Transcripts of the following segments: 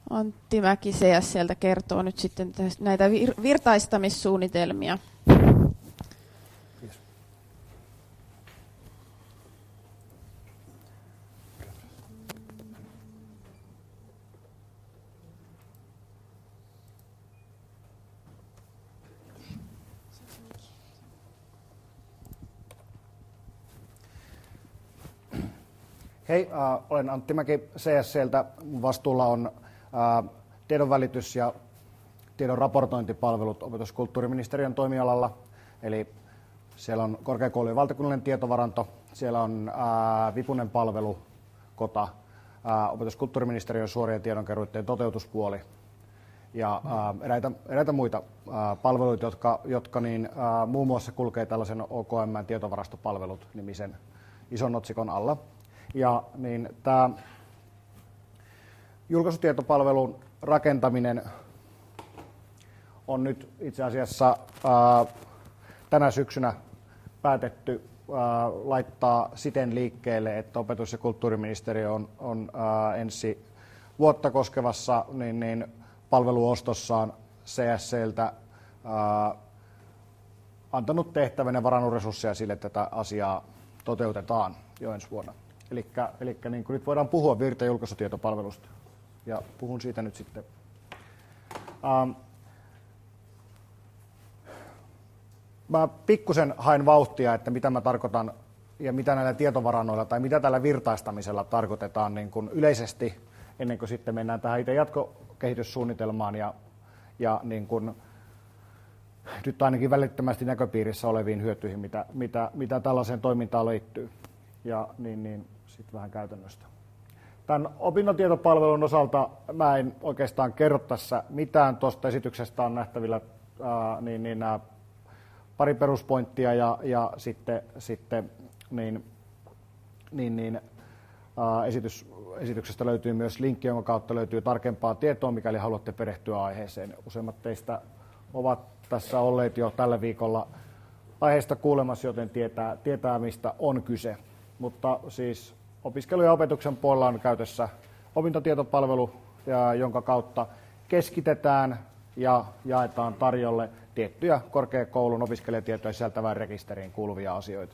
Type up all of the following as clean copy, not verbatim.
Antti Mäki CSC:ltä kertoo nyt sitten näitä virtaistamissuunnitelmia. Hei, olen Antti Mäki CSC:ltä. Vastuulla on tiedonvälitys- ja tiedon raportointipalvelut opetus- ja kulttuuriministeriön toimialalla. Eli siellä on korkeakoulujen valtakunnallinen tietovaranto, siellä on vipunen palvelu, KOTA, opetus- ja kulttuuriministeriön suorien tiedonkeruiden toteutuspuoli ja eräitä muita palveluita, jotka muun muassa kulkee tällaisen OKM-tietovarastopalvelut-nimisen ison otsikon alla. Ja niin tämä julkaisutietopalvelun rakentaminen on nyt itse asiassa tänä syksynä päätetty laittaa siten liikkeelle, että opetus- ja kulttuuriministeriö on ensi vuotta koskevassa palveluostossaan CSC:ltä antanut tehtävän ja varannut resursseja sille, että tätä asiaa toteutetaan jo ensi vuonna. Eli niin kuin nyt voidaan puhua virta- ja julkaisutietopalvelusta, ja puhun siitä nyt sitten. Mä pikkusen hain vauhtia, että mitä mä tarkoitan ja mitä näillä tietovarannoilla tai mitä tällä virtaistamisella tarkoitetaan niin kuin yleisesti, ennen kuin sitten mennään tähän itse jatkokehityssuunnitelmaan ja niin kuin nyt ainakin välittömästi näköpiirissä oleviin hyötyihin, mitä tällaiseen toimintaan liittyy. Ja sitten vähän käytännöstä. Tämän opintotietopalvelun osalta mä en oikeastaan kerro tässä mitään. Tuosta esityksestä on nähtävillä pari peruspointtia ja sitten esityksestä löytyy myös linkki, jonka kautta löytyy tarkempaa tietoa, mikäli haluatte perehtyä aiheeseen. Useimmat teistä ovat tässä olleet jo tällä viikolla aiheesta kuulemassa, joten tietää mistä on kyse. Mutta siis opiskelu- ja opetuksen puolella on käytössä opintotietopalvelu, jonka kautta keskitetään ja jaetaan tarjolle tiettyjä korkeakoulun opiskelijatietoja sisältävään rekisteriin kuuluvia asioita.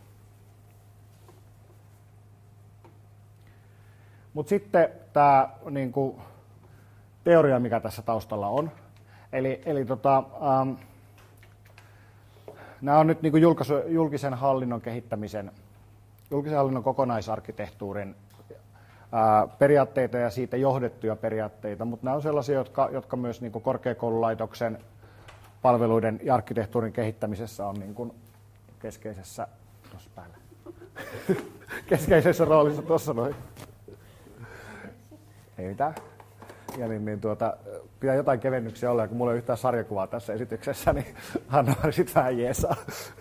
Mutta sitten tämä teoria, mikä tässä taustalla on. Nämä on nyt julkisen hallinnon kehittämisen, julkisen hallinnon kokonaisarkkitehtuurin periaatteita ja siitä johdettuja periaatteita, mutta nämä on sellaisia, jotka myös korkeakoululaitoksen palveluiden ja arkkitehtuurin kehittämisessä on keskeisessä, keskeisessä roolissa tuossa noin. Ei mitään. Ja pitää jotain kevennyksiä olla, ja kun mulla ei ole yhtään sarjakuvaa tässä esityksessä, niin Hanna sitten vähän jeesaa.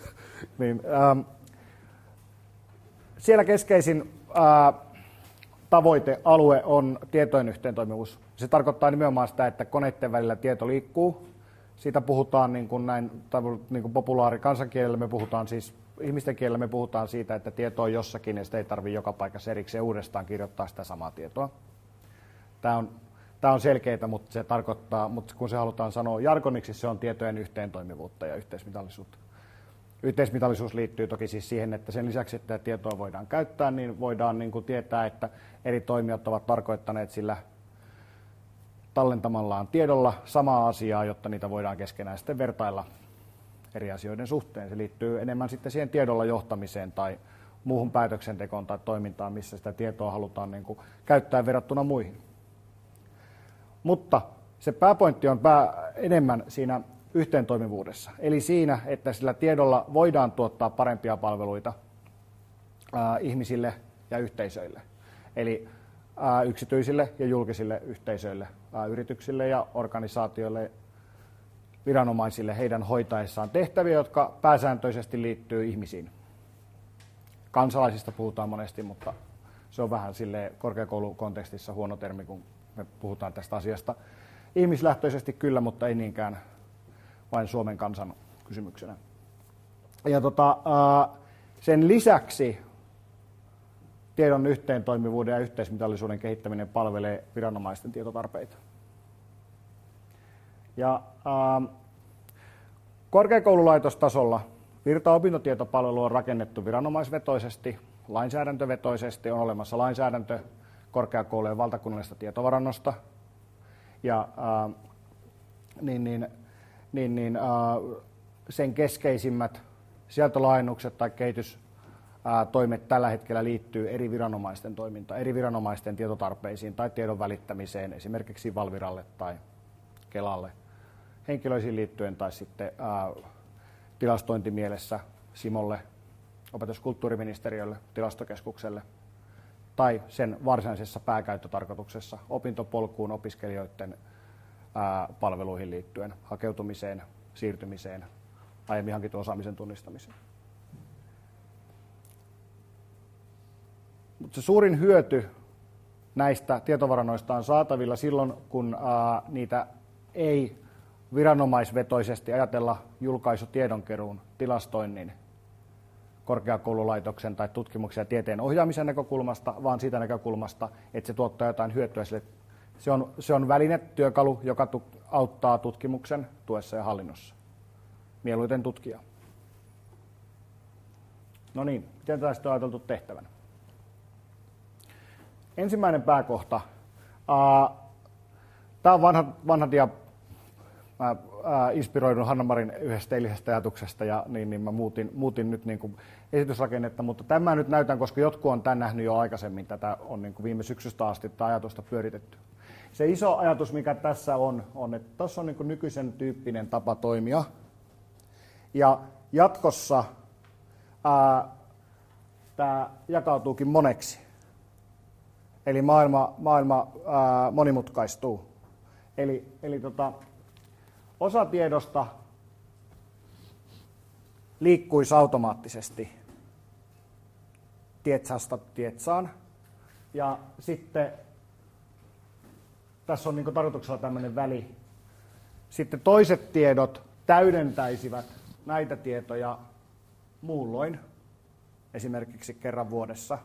Siellä keskeisin tavoitealue on tietojen yhteentoimivuus. Se tarkoittaa nimenomaan sitä, että koneiden välillä tieto liikkuu. Siitä puhutaan niin kuin populaari kansankielellä, me puhutaan siis ihmisten kielellä me puhutaan siitä, että tieto on jossakin ja sitä ei tarvitse joka paikassa erikseen uudestaan kirjoittaa sitä samaa tietoa. Tämä on selkeää, mutta se tarkoittaa, mutta kun se halutaan sanoa jargoniksi, se on tietojen yhteentoimivuutta ja yhteismitallisuutta. Yhteismitallisuus liittyy toki siis siihen, että sen lisäksi, että tietoa voidaan käyttää, niin voidaan tietää, että eri toimijat ovat tarkoittaneet sillä tallentamallaan tiedolla samaa asiaa, jotta niitä voidaan keskenään sitten vertailla eri asioiden suhteen. Se liittyy enemmän sitten siihen tiedolla johtamiseen tai muuhun päätöksentekoon tai toimintaan, missä sitä tietoa halutaan käyttää verrattuna muihin. Mutta se pääpointti on enemmän siinä yhteentoimivuudessa, eli siinä, että sillä tiedolla voidaan tuottaa parempia palveluita ihmisille ja yhteisöille, eli yksityisille ja julkisille yhteisöille, yrityksille ja organisaatioille, viranomaisille heidän hoitaessaan tehtäviä, jotka pääsääntöisesti liittyy ihmisiin. Kansalaisista puhutaan monesti, mutta se on vähän korkeakoulukontekstissa huono termi, kun me puhutaan tästä asiasta. Ihmislähtöisesti kyllä, mutta ei niinkään vain Suomen kansan kysymyksenä. Ja sen lisäksi tiedon yhteentoimivuuden ja yhteismitallisuuden kehittäminen palvelee viranomaisten tietotarpeita. Ja korkeakoululaitostasolla virtaopintotietopalvelu on rakennettu viranomaisvetoisesti, lainsäädäntövetoisesti, on olemassa lainsäädäntö korkeakoulujen valtakunnallisesta tietovarannosta. Ja sen keskeisimmät sieltolaajennukset tai kehitystoimet tällä hetkellä liittyy eri viranomaisten toimintaan, eri viranomaisten tietotarpeisiin tai tiedon välittämiseen, esimerkiksi Valviralle tai Kelalle henkilöisiin liittyen tai sitten tilastointimielessä Simolle, opetus- ja kulttuuriministeriölle, tilastokeskukselle tai sen varsinaisessa pääkäyttötarkoituksessa opintopolkuun, opiskelijoiden palveluihin liittyen, hakeutumiseen, siirtymiseen, aiemmin hankitun osaamisen tunnistamiseen. Mutta se suurin hyöty näistä tietovarannoista on saatavilla silloin, kun niitä ei viranomaisvetoisesti ajatella julkaisutiedonkeruun, tilastoinnin, korkeakoululaitoksen tai tutkimuksen ja tieteen ohjaamisen näkökulmasta, vaan siitä näkökulmasta, että se tuottaa jotain hyötyä sille. Se on väline, työkalu, joka auttaa tutkimuksen tuessa ja hallinnossa. Mieluiten tutkija. No niin, miten tästä on ajateltu tehtävänä? Ensimmäinen pääkohta. Tämä on vanha mä inspiroidun Hanna-Marin yhdestä eilisestä ajatuksesta ja niin mä muutin nyt niin kuin esitysrakennetta, mutta tämän nyt näytän, koska jotkut on tämän nähnyt jo aikaisemmin, tätä on niin kuin viime syksystä asti tätä ajatusta pyöritetty. Se iso ajatus, mikä tässä on että tuossa on niin kuin nykyisen tyyppinen tapa toimia ja jatkossa tämä jakautuukin moneksi, eli maailma monimutkaistuu, eli osa tiedosta liikkuisi automaattisesti tietsasta tietsaan. Ja sitten tässä on niin tarkoituksella tämmöinen väli. Sitten toiset tiedot täydentäisivät näitä tietoja muulloin, esimerkiksi kerran vuodessa.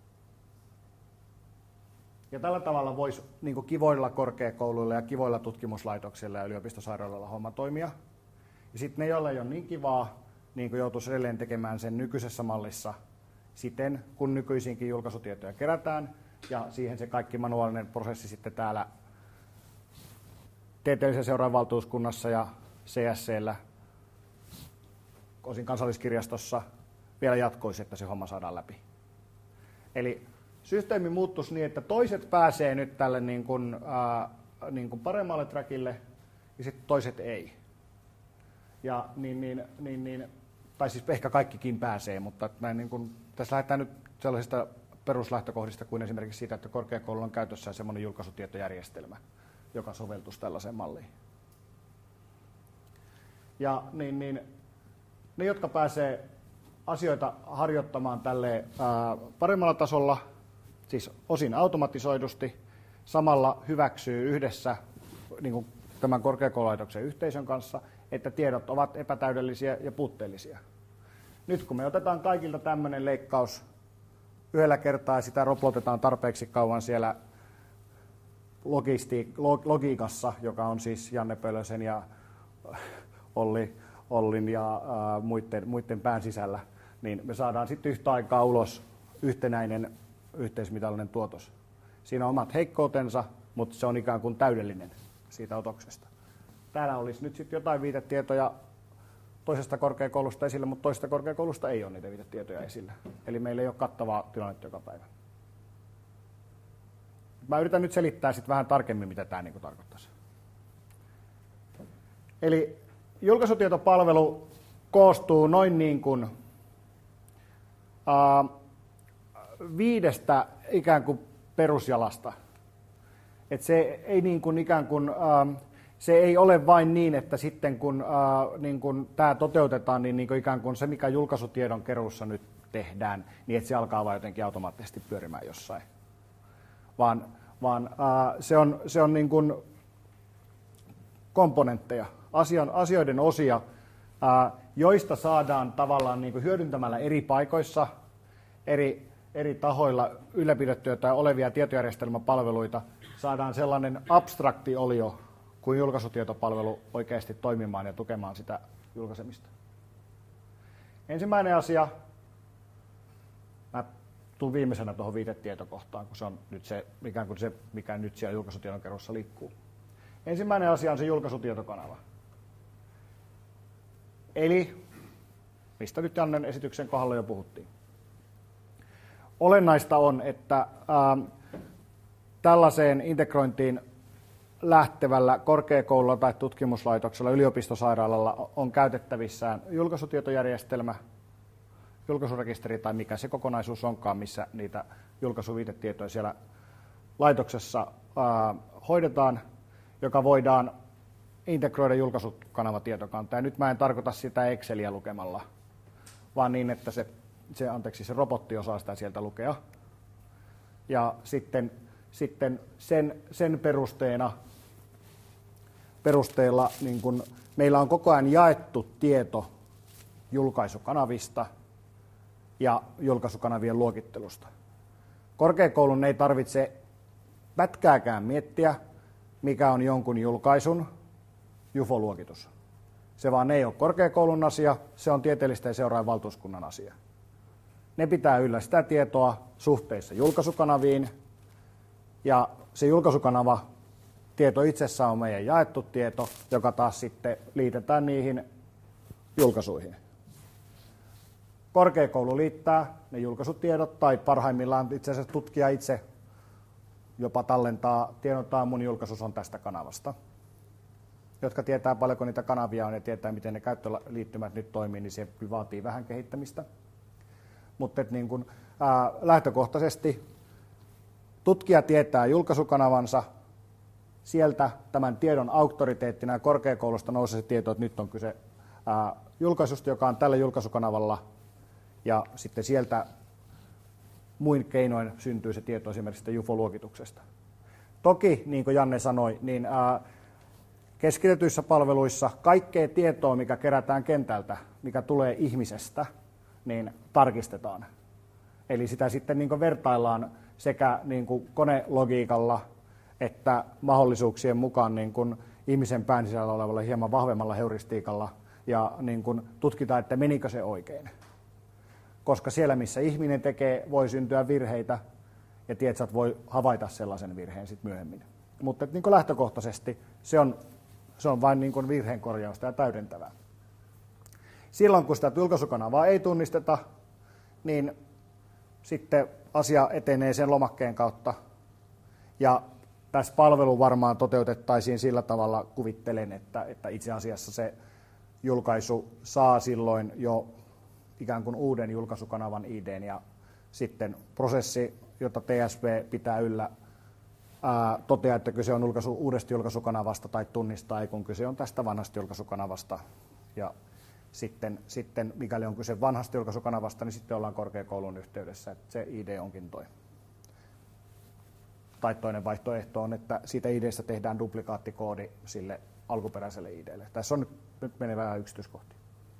Ja tällä tavalla voisi niin kivoilla korkeakouluilla ja kivoilla tutkimuslaitoksilla ja yliopistosairaaloilla homma toimia. Ja sitten ne, joilla ei ole niin kivaa, niin joutuisi edelleen tekemään sen nykyisessä mallissa siten, kun nykyisinkin julkaisutietoja kerätään. Ja siihen se kaikki manuaalinen prosessi sitten täällä Tieteellisen seuraavan valtuuskunnassa ja CSC:llä, osin Kansalliskirjastossa, vielä jatkoisi, että se homma saadaan läpi. Eli systeemi muuttuisi niin, että toiset pääsee nyt tälle niin kuin paremmalle trackille ja sitten toiset ei. Ja tai siis ehkä kaikkikin pääsee, mutta näin niin kuin, tässä lähdetään nyt sellaisista peruslähtökohdista kuin esimerkiksi siitä, että korkeakoululla on käytössään semmoinen julkaisutietojärjestelmä, joka soveltuisi tällaiseen malliin. Ja ne, jotka pääsee asioita harjoittamaan tälleen paremmalla tasolla, siis osin automatisoidusti, samalla hyväksyy yhdessä niin kuin tämän korkeakoululaitoksen yhteisön kanssa, että tiedot ovat epätäydellisiä ja puutteellisia. Nyt kun me otetaan kaikilta tämmöinen leikkaus yhdellä kertaa ja sitä roplotetaan tarpeeksi kauan siellä logiikassa, joka on siis Janne Pölösen ja Ollin ja muiden pään sisällä, niin me saadaan sitten yhtä aikaa ulos yhtenäinen yhteismitallinen tuotos. Siinä on omat heikkoutensa, mutta se on ikään kuin täydellinen siitä otoksesta. Täällä olisi nyt sitten jotain viitetietoja toisesta korkeakoulusta esillä, mutta toisesta korkeakoulusta ei ole niitä viitetietoja esillä. Eli meillä ei ole kattavaa tilannetta joka päivä. Mä yritän nyt selittää sitten vähän tarkemmin, mitä tämä niin kuin tarkoittaisi. Eli julkaisutietopalvelu koostuu noin niin kuin 5 ikään kuin perusjalasta. Et se ei niin kuin ikään kuin se ei ole vain niin, että sitten kun niin kuin tämä toteutetaan, niin ikään kuin se, mikä julkaisutiedon keruussa nyt tehdään, niin että se alkaa vain jotenkin automaattisesti pyörimään jossain. Vaan se on niin kuin komponentteja, asioiden osia, joista saadaan tavallaan niin kuin hyödyntämällä eri paikoissa, eri tahoilla ylläpidettyjä tai olevia tietojärjestelmäpalveluita, saadaan sellainen abstrakti olio kuin julkaisutietopalvelu oikeasti toimimaan ja tukemaan sitä julkaisemista. Ensimmäinen asia, mä tulen viimeisenä tuohon viitetietokohtaan, kun se on nyt se, mikä nyt siellä julkaisutiedon kerrossa liikkuu. Ensimmäinen asia on se julkaisutietokanava. Eli, mistä nyt Jannen esityksen kohdalla jo puhuttiin. Olennaista on, että tällaiseen integrointiin lähtevällä korkeakoululla tai tutkimuslaitoksella, yliopistosairaalalla on käytettävissään julkaisutietojärjestelmä, julkaisurekisteri tai mikä se kokonaisuus onkaan, missä niitä julkaisuviitetietoja siellä laitoksessa hoidetaan, joka voidaan integroida julkaisukanavatietokantaan. Ja nyt mä en tarkoita sitä Exceliä lukemalla, vaan niin, että se robotti osaa sitä sieltä lukea. Ja sitten sen perusteella niin kun meillä on koko ajan jaettu tieto julkaisukanavista ja julkaisukanavien luokittelusta. Korkeakoulun ei tarvitse pätkääkään miettiä, mikä on jonkun julkaisun JUFO-luokitus. Se vaan ei ole korkeakoulun asia, se on tieteellisten seuraajan valtuuskunnan asia. Ne pitää yllä sitä tietoa suhteissa julkaisukanaviin, ja se julkaisukanava tieto itsessään on meidän jaettu tieto, joka taas sitten liitetään niihin julkaisuihin. Korkeakoulu liittää ne julkaisutiedot, tai parhaimmillaan itse asiassa tutkija itse jopa tallentaa tiedottaa, mun julkaisus on tästä kanavasta. Jotka tietää paljonko niitä kanavia on ja tietää, miten ne käyttöliittymät nyt toimii, niin se vaatii vähän kehittämistä. Mutta niin kun, lähtökohtaisesti tutkija tietää julkaisukanavansa, sieltä tämän tiedon auktoriteettina ja korkeakoulusta nousee se tieto, että nyt on kyse julkaisusta, joka on tällä julkaisukanavalla, ja sitten sieltä muin keinoin syntyy se tieto esimerkiksi JUFO-luokituksesta. Toki, niin kuin Janne sanoi, niin keskitetyissä palveluissa kaikkea tietoa, mikä kerätään kentältä, mikä tulee ihmisestä, niin tarkistetaan. Eli sitä sitten niin kuin vertaillaan sekä niin kuin konelogiikalla että mahdollisuuksien mukaan niin kuin ihmisen pään sisällä olevalla hieman vahvemmalla heuristiikalla ja niin kuin tutkitaan, että menikö se oikein. Koska siellä, missä ihminen tekee, voi syntyä virheitä ja tietsät voi havaita sellaisen virheen sitten myöhemmin. Mutta niin kuin lähtökohtaisesti se on vain niin kuin virheen korjausta ja täydentävää. Silloin, kun sitä julkaisukanavaa ei tunnisteta, niin sitten asia etenee sen lomakkeen kautta. Ja tässä palvelu varmaan toteutettaisiin sillä tavalla, kuvittelen, että itse asiassa se julkaisu saa silloin jo ikään kuin uuden julkaisukanavan ID:n ja sitten prosessi, jota TSV pitää yllä, toteaa, että kyse on uudesta julkaisukanavasta tai tunnistaa, kun kyse on tästä vanhasta julkaisukanavasta. Ja sitten mikäli on kyse vanhasta julkaisukanavasta, niin sitten ollaan korkeakoulun yhteydessä, että se ID onkin toi. Tai toinen vaihtoehto on, että siitä ID:stä tehdään duplikaattikoodi sille alkuperäiselle ID:lle. Tässä on nyt menee vähän yksityiskohtia.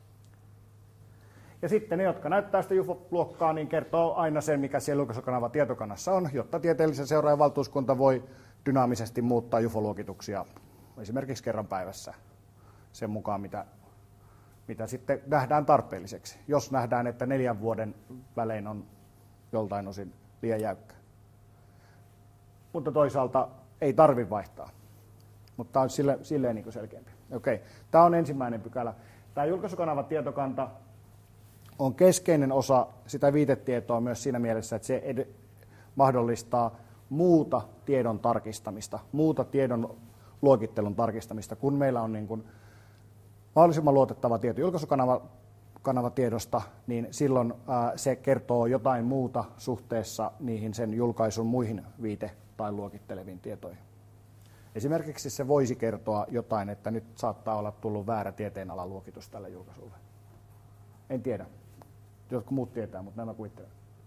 Ja sitten ne, jotka näyttää sitä JUFO-luokkaa, niin kertoo aina sen, mikä siellä julkaisukanavan tietokannassa on, jotta tieteellisen seuraajan valtuuskunta voi dynaamisesti muuttaa JUFO-luokituksia esimerkiksi kerran päivässä sen mukaan, mitä sitten nähdään tarpeelliseksi. Jos nähdään, että 4 vuoden välein on joltain osin liian jäykkä. Mutta toisaalta ei tarvitse vaihtaa. Mutta tämä on silleen niin kuin selkeämpi. Okei. Tämä on ensimmäinen pykälä. Tämä julkaisukanavan tietokanta on keskeinen osa sitä viitetietoa myös siinä mielessä, että se mahdollistaa muuta tiedon tarkistamista, muuta tiedon luokittelun tarkistamista, kun meillä on niin kuin mahdollisimman luotettava tieto julkaisukanava-tiedosta, niin silloin se kertoo jotain muuta suhteessa niihin sen julkaisun muihin viite- tai luokitteleviin tietoihin. Esimerkiksi se voisi kertoa jotain, että nyt saattaa olla tullut väärä tieteenalan luokitus tälle julkaisulle. En tiedä. Jotkut muut tietää, mutta nämä kuvittelen.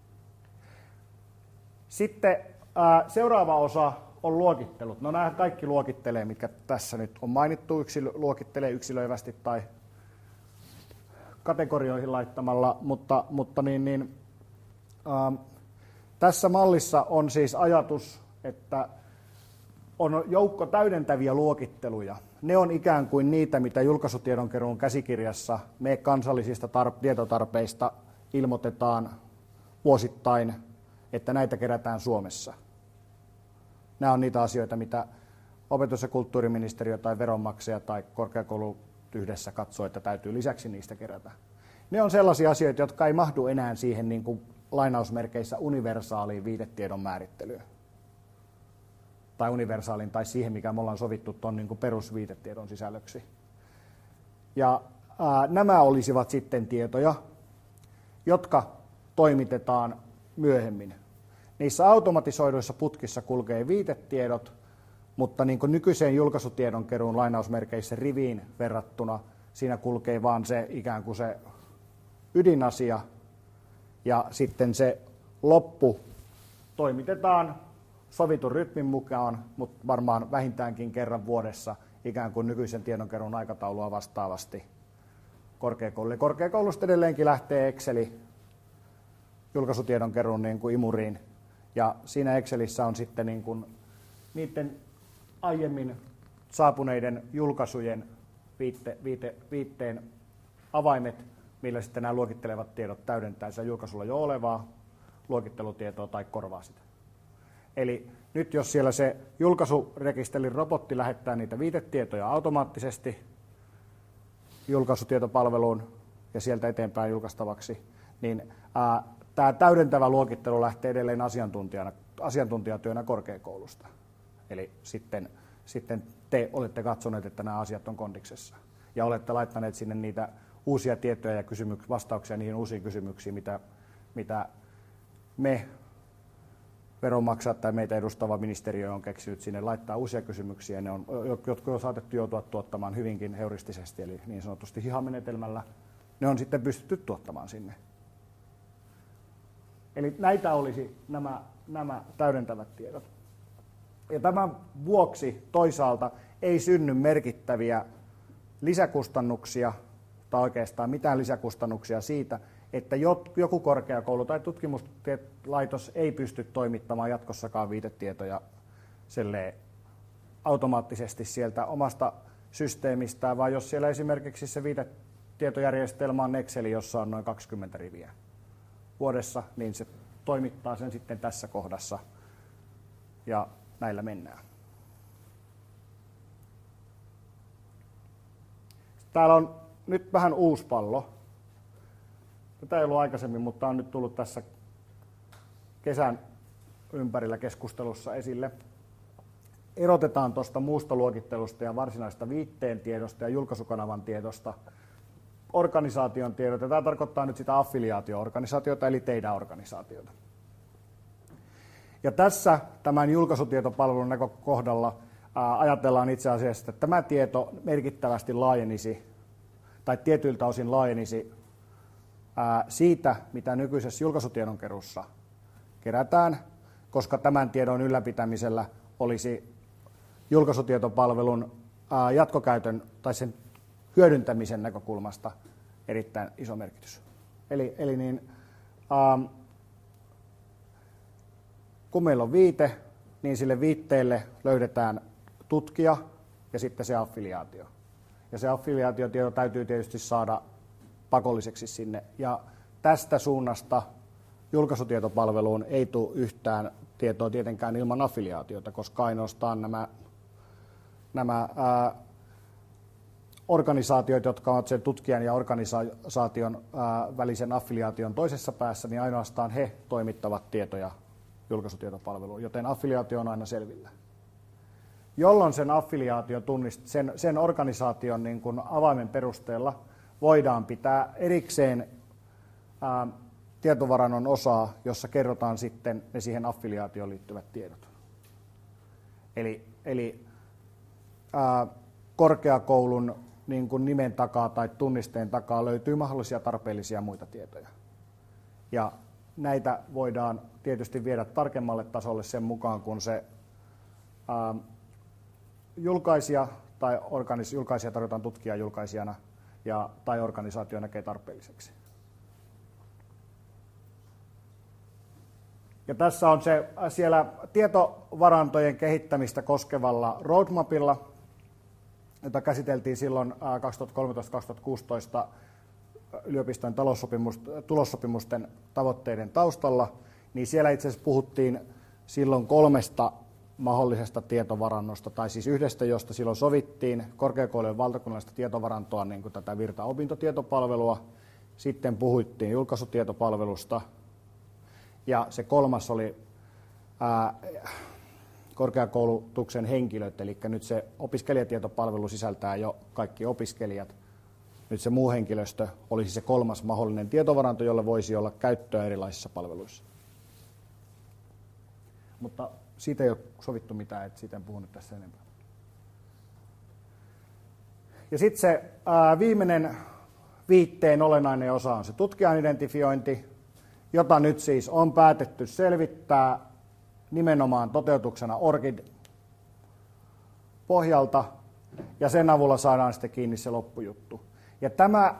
Sitten seuraava osa on luokittelut. No nämä kaikki luokittelee, mitkä tässä nyt on mainittu, luokittelee yksilöivästi tai kategorioihin laittamalla, mutta tässä mallissa on siis ajatus, että on joukko täydentäviä luokitteluja. Ne on ikään kuin niitä, mitä julkaisutiedonkeruun käsikirjassa me kansallisista tietotarpeista ilmoitetaan vuosittain, että näitä kerätään Suomessa. Nämä on niitä asioita, mitä opetus- ja kulttuuriministeriö tai veronmaksaja tai korkeakoulu yhdessä katsoo, että täytyy lisäksi niistä kerätä. Ne on sellaisia asioita, jotka ei mahdu enää siihen niin kuin lainausmerkeissä universaaliin viitetiedon määrittelyyn. Tai universaalin tai siihen, mikä me ollaan sovittu tuon niin kuin perusviitetiedon sisällöksi. Ja nämä olisivat sitten tietoja, jotka toimitetaan myöhemmin. Niissä automatisoiduissa putkissa kulkee viitetiedot, mutta niin kuin nykyiseen julkaisutiedonkeruun lainausmerkeissä riviin verrattuna siinä kulkee vaan se ikään kuin se ydinasia, ja sitten se loppu toimitetaan sovitun rytmin mukaan, mutta varmaan vähintäänkin kerran vuodessa ikään kuin nykyisen tiedonkeruun aikataulua vastaavasti korkeakoululle. Korkeakoulusta edelleenkin lähtee Exceli julkaisutiedonkeruun niin kuin imuriin, ja siinä Excelissä on sitten niin kuin niiden aiemmin saapuneiden julkaisujen viitteen avaimet, millä sitten nämä luokittelevat tiedot täydentää sitä julkaisulla jo olevaa luokittelutietoa tai korvaa sitä. Eli nyt jos siellä se julkaisurekisterin robotti lähettää niitä viitetietoja automaattisesti julkaisutietopalveluun ja sieltä eteenpäin julkaistavaksi, niin tämä täydentävä luokittelu lähtee edelleen asiantuntijatyönä korkeakoulusta. Eli sitten te olette katsoneet, että nämä asiat on kondiksessa ja olette laittaneet sinne niitä uusia tietoja ja vastauksia niihin uusiin kysymyksiin, mitä me veronmaksajat tai meitä edustava ministeriö on keksinyt sinne laittaa uusia kysymyksiä, jotka on saatettu joutua tuottamaan hyvinkin heuristisesti, eli niin sanotusti hihamenetelmällä. Ne on sitten pystytty tuottamaan sinne. Eli näitä olisi nämä täydentävät tiedot. Ja tämän vuoksi toisaalta ei synny merkittäviä lisäkustannuksia, tai oikeastaan mitään lisäkustannuksia siitä, että joku korkeakoulu tai tutkimuslaitos ei pysty toimittamaan jatkossakaan viitetietoja automaattisesti sieltä omasta systeemistään, vaan jos siellä esimerkiksi se viitetietojärjestelmä on Excel, jossa on noin 20 riviä vuodessa, niin se toimittaa sen sitten tässä kohdassa ja näillä mennään. Täällä on nyt vähän uusi pallo. Tätä ei ollut aikaisemmin, mutta on nyt tullut tässä kesän ympärillä keskustelussa esille. Erotetaan tuosta muusta luokittelusta ja varsinaista viitteen tiedosta ja julkaisukanavan tiedosta organisaation tiedot. Ja tämä tarkoittaa nyt sitä affiliaatio-organisaatiota, eli teidän organisaatiota. Ja tässä tämän julkaisutietopalvelun näkökohdalla ajatellaan itse asiassa, että tämä tieto merkittävästi laajenisi, tai tietyiltä osin laajenisi siitä, mitä nykyisessä julkaisutiedonkeruussa kerätään, koska tämän tiedon ylläpitämisellä olisi julkaisutietopalvelun jatkokäytön tai sen hyödyntämisen näkökulmasta erittäin iso merkitys. Eli kun meillä on viite, niin sille viitteelle löydetään tutkija ja sitten se affiliaatio. Ja se affiliaatiotieto täytyy tietysti saada pakolliseksi sinne. Ja tästä suunnasta julkaisutietopalveluun ei tule yhtään tietoa tietenkään ilman affiliaatiota, koska ainoastaan nämä organisaatiot, jotka ovat sen tutkijan ja organisaation välisen affiliaation toisessa päässä, niin ainoastaan he toimittavat tietoja julkaisutietopalveluun, joten affiliaatio on aina selvillä. Jolloin sen affiliaation sen organisaation niin kuin avaimen perusteella voidaan pitää erikseen tietovarannon osaa, jossa kerrotaan sitten ne siihen affiliaatioon liittyvät tiedot. Eli korkeakoulun niin kuin nimen takaa tai tunnisteen takaa löytyy mahdollisia tarpeellisia muita tietoja. Ja näitä voidaan tietysti viedä tarkemmalle tasolle sen mukaan, kun se julkaisija tai julkaisija tarjotaan tutkija julkaisijana tai organisaatio näkee tarpeelliseksi. Ja tässä on se siellä tietovarantojen kehittämistä koskevalla roadmapilla, jota käsiteltiin silloin 2013-2016 yliopistojen tulossopimusten tavoitteiden taustalla, niin siellä itse asiassa puhuttiin silloin 3 mahdollisesta tietovarannosta, tai siis yhdestä, josta silloin sovittiin, korkeakoulujen valtakunnallista tietovarantoa, niin kuin tätä Virta-opintotietopalvelua, sitten puhuttiin julkaisutietopalvelusta, ja se 3. oli korkeakoulutuksen henkilöt, eli nyt se opiskelijatietopalvelu sisältää jo kaikki opiskelijat. Nyt se muu henkilöstö olisi se 3. mahdollinen tietovaranto, jolla voisi olla käyttöä erilaisissa palveluissa. Mutta siitä ei ole sovittu mitään, että siitä en puhunut tässä enempää. Ja sitten se viimeinen viitteen olennainen osa on se tutkijan identifiointi, jota nyt siis on päätetty selvittää nimenomaan toteutuksena ORCID-pohjalta, ja sen avulla saadaan sitten kiinni se loppujuttu. Ja tämä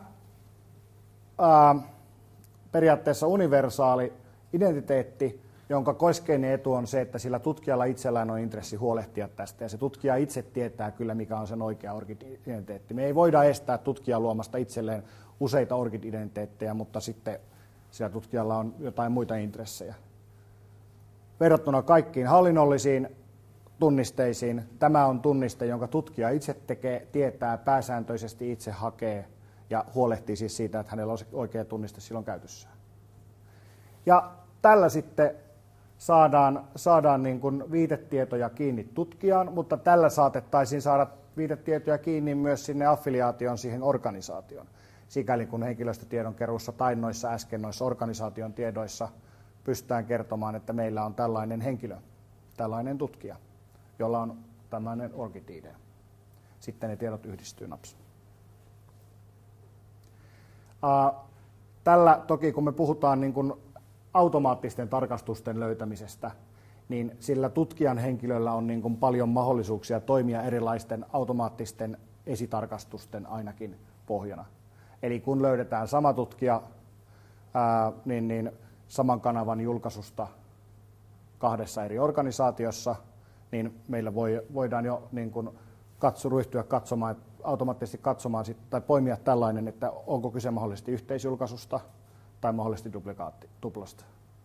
periaatteessa universaali identiteetti, jonka keskeinen etu on se, että sillä tutkijalla itsellään on intressi huolehtia tästä, ja se tutkija itse tietää kyllä, mikä on sen oikea ORCID-identiteetti. Me ei voida estää tutkijaa luomasta itselleen useita ORCID-identiteettejä, mutta sitten sillä tutkijalla on jotain muita intressejä. Verrattuna kaikkiin hallinnollisiin tunnisteisiin, tämä on tunniste, jonka tutkija itse tekee, tietää, pääsääntöisesti itse hakee ja huolehtii siis siitä, että hänellä on se oikea tunniste silloin käytössään. Ja tällä sitten saadaan niin kuin viitetietoja kiinni tutkijaan, mutta tällä saatettaisiin saada viitetietoja kiinni myös sinne affiliaation siihen organisaatioon. Sikäli kun henkilöstötiedon keruussa tai noissa organisaation tiedoissa pystytään kertomaan, että meillä on tällainen henkilö, tällainen tutkija, jolla on tällainen ORCID-ID. Sitten ne tiedot yhdistyy naps. Tällä toki, kun me puhutaan niin kuin automaattisten tarkastusten löytämisestä, niin sillä tutkijan henkilöllä on niin kuin paljon mahdollisuuksia toimia erilaisten automaattisten esitarkastusten ainakin pohjana. Eli kun löydetään sama tutkija niin saman kanavan julkaisusta 2 eri organisaatiossa, niin meillä voidaan jo niin kuin ryhtyä katsomaan, automaattisesti katsomaan tai poimia tällainen, että onko kyse mahdollisesti yhteisjulkaisusta tai mahdollisesti tuplasta.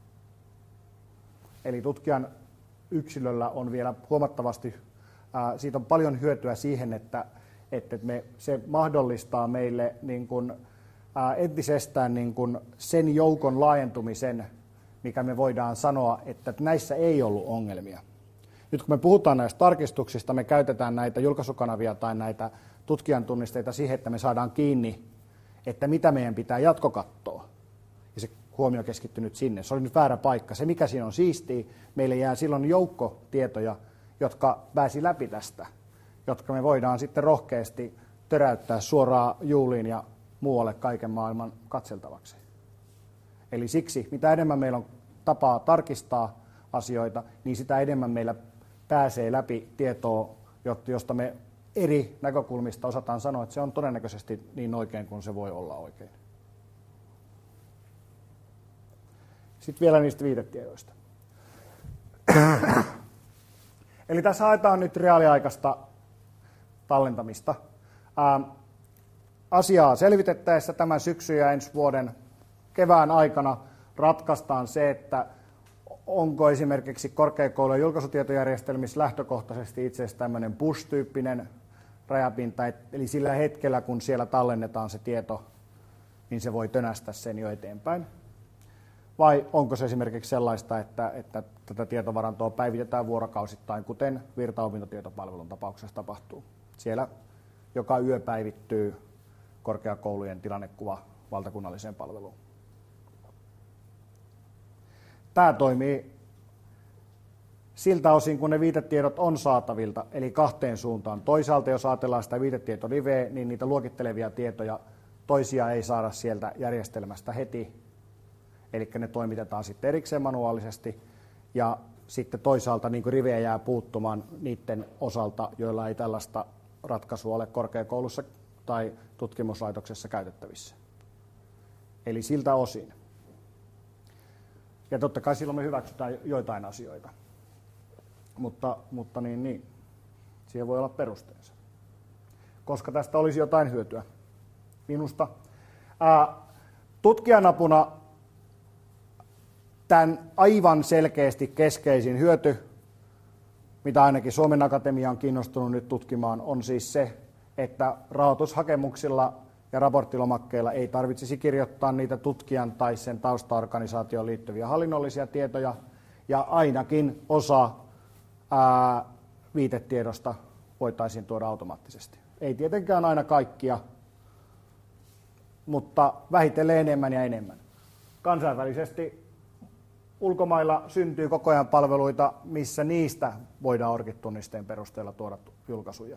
Eli tutkijan yksilöllä on vielä huomattavasti, siitä on paljon hyötyä siihen, että se mahdollistaa meille niin kuin, entisestään niin kuin sen joukon laajentumisen, mikä me voidaan sanoa, että näissä ei ollut ongelmia. Nyt kun me puhutaan näistä tarkistuksista, me käytetään näitä julkaisukanavia tai näitä tutkijan tunnisteita siihen, että me saadaan kiinni, että mitä meidän pitää jatkokatsoa. Ja se huomio keskittynyt sinne. Se oli nyt väärä paikka. Se, mikä siinä on siistiä, meille jää silloin joukko tietoja, jotka pääsi läpi tästä, jotka me voidaan sitten rohkeasti töräyttää suoraan Juuliin ja muualle kaiken maailman katseltavaksi. Eli siksi, mitä enemmän meillä on tapaa tarkistaa asioita, niin sitä enemmän meillä pääsee läpi tietoa, josta me eri näkökulmista osataan sanoa, että se on todennäköisesti niin oikein kuin se voi olla oikein. Sitten vielä niistä viitetiedoista. Eli tässä haetaan nyt reaaliaikaista tallentamista. Asiaa selvitettäessä tämän syksyn ja ensi vuoden kevään aikana ratkaistaan se, että onko esimerkiksi korkeakoulujen julkaisutietojärjestelmissä lähtökohtaisesti itse asiassa tämmöinen push-tyyppinen rajapinta, eli sillä hetkellä, kun siellä tallennetaan se tieto, niin se voi tönästä sen jo eteenpäin. Vai onko se esimerkiksi sellaista, että tätä tietovarantoa päivitetään vuorokausittain, kuten Virta-opintotietopalvelun tapauksessa tapahtuu. Siellä joka yö päivittyy korkeakoulujen tilannekuva valtakunnalliseen palveluun. Tämä toimii siltä osin, kun ne viitetiedot on saatavilta, eli 2 suuntaan. Toisaalta, jos ajatellaan sitä viitetietoliveä, niin niitä luokittelevia tietoja toisia ei saada sieltä järjestelmästä heti, eli ne toimitetaan sitten erikseen manuaalisesti, ja sitten toisaalta niin kuin rivejä jää puuttumaan niiden osalta, joilla ei tällaista ratkaisua ole korkeakoulussa tai tutkimuslaitoksessa käytettävissä. Eli siltä osin. Ja totta kai silloin me hyväksytään joitain asioita. Mutta niin. Siihen voi olla perusteensa. Koska tästä olisi jotain hyötyä minusta. Tutkijan apuna tämän aivan selkeästi keskeisin hyöty, mitä ainakin Suomen Akatemia on kiinnostunut nyt tutkimaan, on siis se, että rahoitushakemuksilla ja raporttilomakkeilla ei tarvitsisi kirjoittaa niitä tutkijan tai sen taustaorganisaatioon liittyviä hallinnollisia tietoja, ja ainakin osa viitetiedosta voitaisiin tuoda automaattisesti. Ei tietenkään aina kaikkia, mutta vähitellen enemmän ja enemmän. Kansainvälisesti ulkomailla syntyy koko ajan palveluita, missä niistä voidaan ORCID-tunnisteen perusteella tuoda julkaisuja.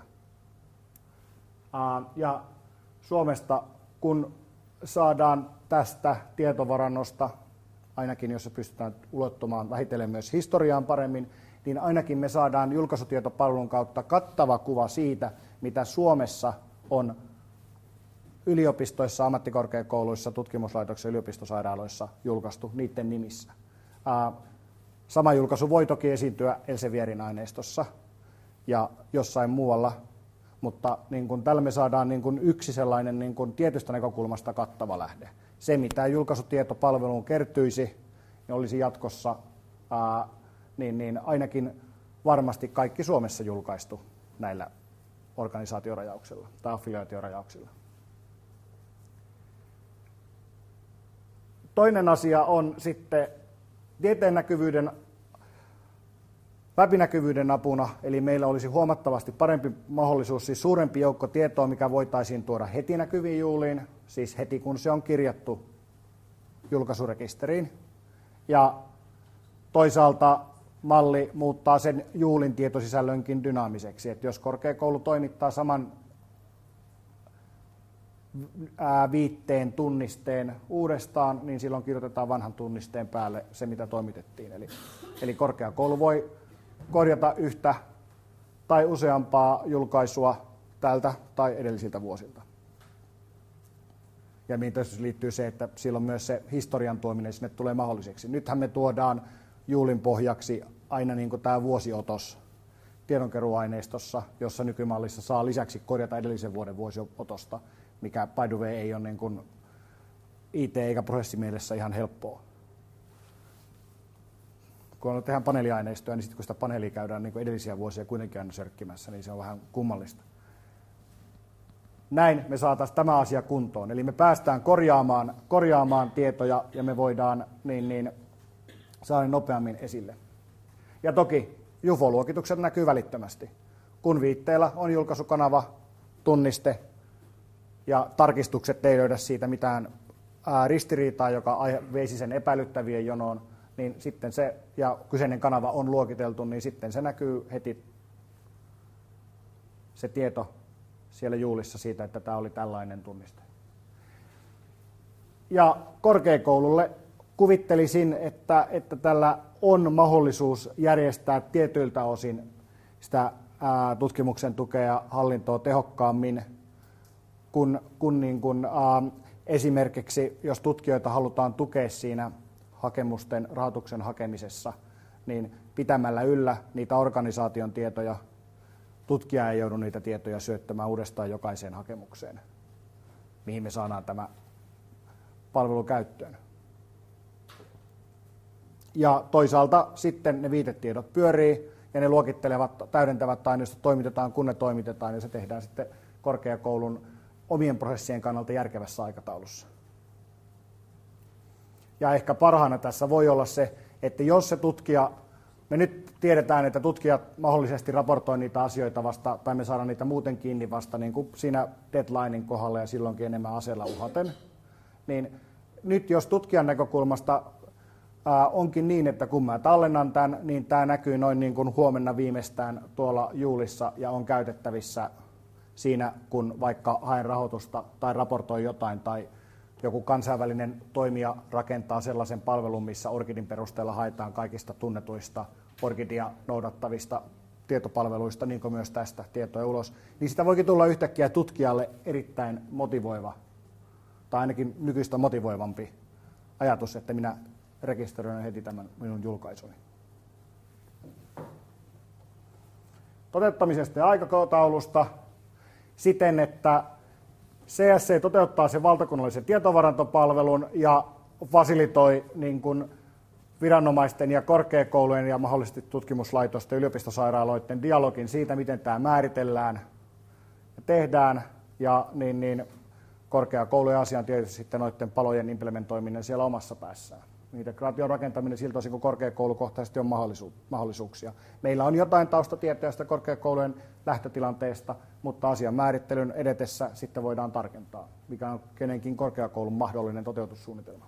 Ja Suomesta, kun saadaan tästä tietovarannosta, ainakin jos se pystytään ulottumaan vähitellen myös historiaan paremmin, niin ainakin me saadaan julkaisutietopalvelun kautta kattava kuva siitä, mitä Suomessa on yliopistoissa, ammattikorkeakouluissa, tutkimuslaitoksissa, yliopistosairaaloissa julkaistu niiden nimissä. Sama julkaisu voi toki esiintyä Elsevierin aineistossa ja jossain muualla, mutta niin kun tällä me saadaan niin kun yksi sellainen niin kun tietystä näkökulmasta kattava lähde. Se, mitä julkaisutietopalveluun kertyisi, niin olisi jatkossa niin ainakin varmasti kaikki Suomessa julkaistu näillä organisaatiorajauksilla tai affiliaatiorajauksilla. Toinen asia on sitten tieteen näkyvyyden, läpinäkyvyyden apuna, eli meillä olisi huomattavasti parempi mahdollisuus, siis suurempi joukko tietoa, mikä voitaisiin tuoda heti näkyviin juuliin, siis heti kun se on kirjattu julkaisurekisteriin. Ja toisaalta malli muuttaa sen juulin tietosisällönkin dynaamiseksi, että jos korkeakoulu toimittaa saman viitteen tunnisteen uudestaan, niin silloin kirjoitetaan vanhan tunnisteen päälle se, mitä toimitettiin. Eli korkeakoulu voi korjata yhtä tai useampaa julkaisua tältä tai edellisiltä vuosilta. Ja mihin tässä liittyy se, että silloin myös se historian tuominen sinne tulee mahdolliseksi. Nythän me tuodaan juulin pohjaksi aina niin kuin tämä vuosiotos tiedonkeruuaineistossa, jossa nykymallissa saa lisäksi korjata edellisen vuoden vuosiotosta, mikä by the way ei ole niin kuin IT- eikä prosessimielessä ihan helppoa. Kun tehdään paneeliaineistoja, niin sitten kun sitä paneelia käydään niin kuin edellisiä vuosia kuitenkin aina sörkkimässä, niin se on vähän kummallista. Näin me saataisiin tämä asia kuntoon. Eli me päästään korjaamaan tietoja ja me voidaan saada nopeammin esille. Ja toki UFO-luokitukset näkyy välittömästi. Kun viitteellä on julkaisukanava, tunniste ja tarkistukset ei löydä siitä mitään ristiriitaa, joka veisi sen epäilyttävien jonoon, niin sitten se, ja kyseinen kanava on luokiteltu, niin sitten se näkyy heti se tieto siellä juulissa siitä, että tämä oli tällainen tunniste. Ja korkeakoululle kuvittelisin, että tällä on mahdollisuus järjestää tietyiltä osin sitä tutkimuksen tukea ja hallintoa tehokkaammin, kun esimerkiksi jos tutkijoita halutaan tukea siinä hakemusten rahoituksen hakemisessa, niin pitämällä yllä niitä organisaation tietoja, tutkija ei joudu niitä tietoja syöttämään uudestaan jokaiseen hakemukseen, mihin me saadaan tämä palvelu käyttöön. Ja toisaalta sitten ne viitetiedot pyörii ja ne luokittelevat, täydentävät aineistot toimitetaan, kun ne toimitetaan, ja se tehdään sitten korkeakoulun omien prosessien kannalta järkevässä aikataulussa. Ja ehkä parhaana tässä voi olla se, että jos se tutkija, me nyt tiedetään, että tutkijat mahdollisesti raportoi niitä asioita vasta, tai me saadaan niitä muuten kiinni vasta niin kuin siinä deadlinein kohdalla ja silloinkin enemmän aseella uhaten, niin nyt jos tutkijan näkökulmasta onkin niin, että kun mä tallennan tämän, niin tämä näkyy noin niin kuin huomenna viimeistään tuolla juulissa ja on käytettävissä siinä, kun vaikka haen rahoitusta tai raportoi jotain tai joku kansainvälinen toimija rakentaa sellaisen palvelun, missä ORCIDin perusteella haetaan kaikista tunnetuista ORCIDia noudattavista tietopalveluista, niin kuin myös tästä tietoja ulos, niin sitä voikin tulla yhtäkkiä tutkijalle erittäin motivoiva, tai ainakin nykyistä motivoivampi ajatus, että minä rekisteröin heti tämän minun julkaisuni. Toteuttamisesta ja aikataulusta siten, että CSC toteuttaa sen valtakunnallisen tietovarantopalvelun ja fasilitoi niin kuin viranomaisten ja korkeakoulujen ja mahdollisesti tutkimuslaitosten ja yliopistosairaaloiden dialogin siitä, miten tämä määritellään ja tehdään. Ja korkeakoulujen asian tietysti sitten noiden palojen implementoiminen siellä omassa päässään. Integraation rakentaminen siltä osin, kun korkeakoulukohtaisesti on mahdollisuuksia. Meillä on jotain taustatietoja sitä korkeakoulujen lähtötilanteesta, mutta asian määrittelyn edetessä sitten voidaan tarkentaa, mikä on kenenkin korkeakoulun mahdollinen toteutussuunnitelma.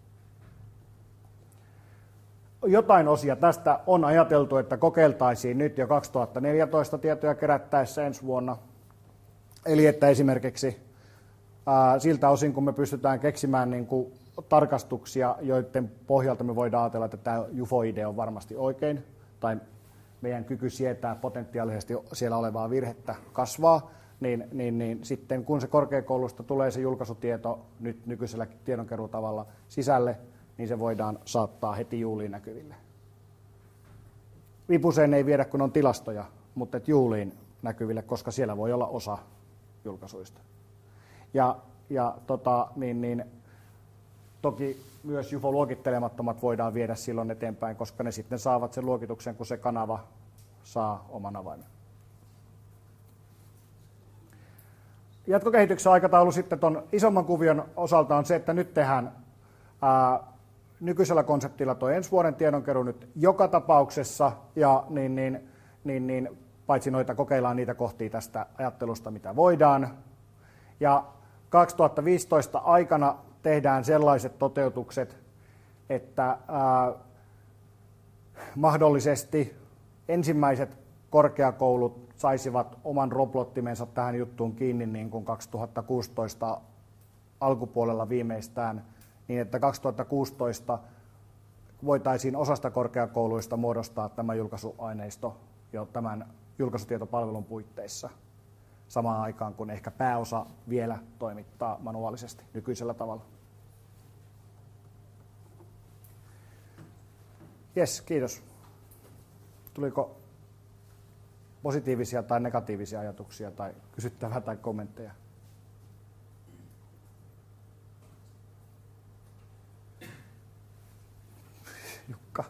Jotain osia tästä on ajateltu, että kokeiltaisiin nyt jo 2014 tietoja kerättäessä ensi vuonna. Eli että esimerkiksi siltä osin, kun me pystytään keksimään niin kuin tarkastuksia, joiden pohjalta me voidaan ajatella, että tämä UFO-idea on varmasti oikein, tai meidän kyky sietää potentiaalisesti siellä olevaa virhettä kasvaa, niin sitten kun se korkeakoulusta tulee se julkaisutieto nyt nykyisellä tiedonkeruutavalla sisälle, niin se voidaan saattaa heti juuliin näkyville. Vipuseen ei viedä, kun on tilastoja, mutta juuliin näkyville, koska siellä voi olla osa julkaisuista. Toki myös UFO-luokittelemattomat voidaan viedä silloin eteenpäin, koska ne sitten saavat sen luokituksen, kun se kanava saa oman avaimen. Jatkokehityksen aikataulu sitten tuon isomman kuvion osalta on se, että nyt tehdään nykyisellä konseptilla tuo ensi vuoden tiedonkeruu nyt joka tapauksessa, ja paitsi noita kokeillaan niitä kohtia tästä ajattelusta, mitä voidaan. Ja 2015 aikana tehdään sellaiset toteutukset, että mahdollisesti ensimmäiset korkeakoulut saisivat oman roblottimensa tähän juttuun kiinni niin kuin 2016 alkupuolella viimeistään, niin että 2016 voitaisiin osasta korkeakouluista muodostaa tämä julkaisuaineisto jo tämän julkaisutietopalvelun puitteissa samaan aikaan, kun ehkä pääosa vielä toimittaa manuaalisesti nykyisellä tavalla. Jes, kiitos. Tuliko positiivisia tai negatiivisia ajatuksia tai kysyttävää tai kommentteja? Jukka.